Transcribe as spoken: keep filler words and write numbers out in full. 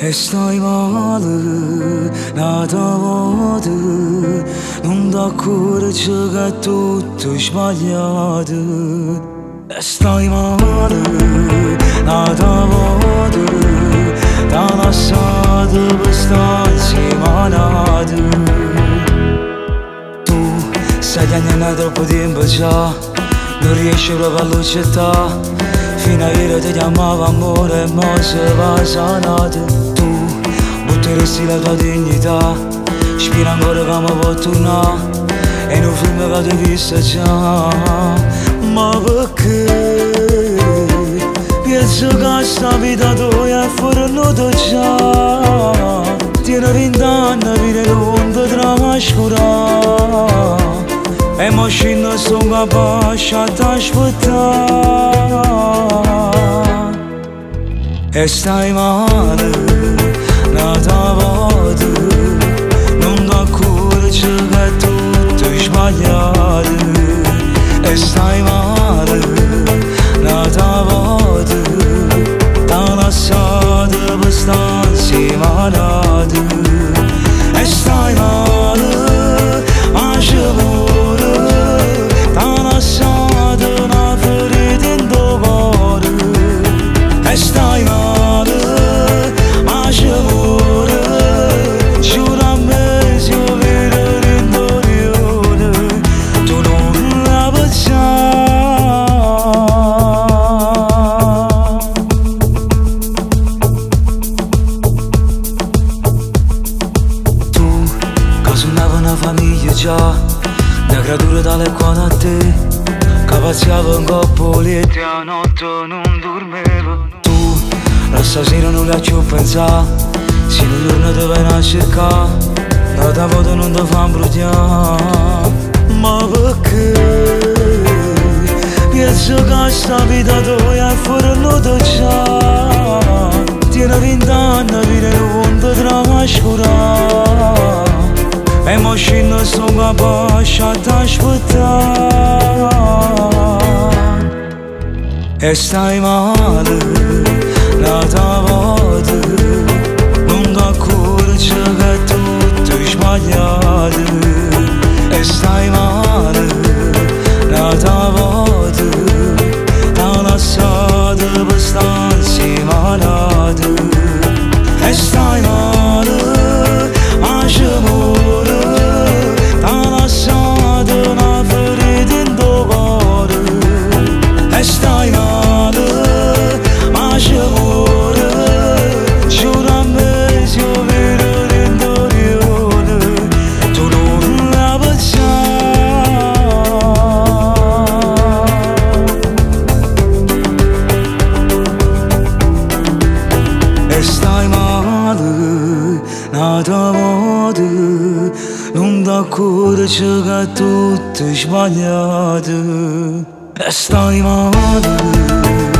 E stai male, nata volta, non ti accorgi che è tutto sbagliato. E stai male, nata volta, t'ha lasciato per stare insieme a nato. Tu stai piangendo troppo tempo già, non riesci proprio a lucciare. Fino a ieri ti chiamavo amore e mo se va sanato. Tu butteresti la tua dignità, spira ancora che mi può tornare. E non film che ti ho visto già. Ma perché? Penso che sta vita tua è fuori noto già. Tieni vent'anni per vedere l'onda trascurare. E mo scendo sto capace a t'aspettare. E stai male, nata volta, non ti accorgi che è tutto sbagliato. E stai male, nata volta, t'ha lasciato per stare insieme a nato. E stai male, anche pure, t'ha lasciato una ferita in tuo cuore. E stai male, anche pure, giuro a me se io vedo l'interiore, tu non la pensare. Tu, che suonava una famiglia già, da creatura tale quanto a te, che pazziava in coppoletti a notte non dormivo. Tu, la stasera non la ci ho pensato, se un giorno ti viene a cercare, da ta foto non ti fa imbrugliare. Ma perché? Penso che sta vita tua è fuori noto già. Tieni vent'anni per vedere l'onda trascurare. E mo scendo sto capace a t'aspettare. E stai male, nata volta, non ti accorgi che è tutto sbagliato. E stai male, nata volta, t'ha lasciato per stare insieme a nato. E stai male, anche pure, t'ha lasciato una ferita in tuo cuore. E stai male, anche pure, giuro a me se io vedo l'interiore, tu non la pensare. E stai male, nata volta, non ti accorgi che è tutto sbagliato. E stai male.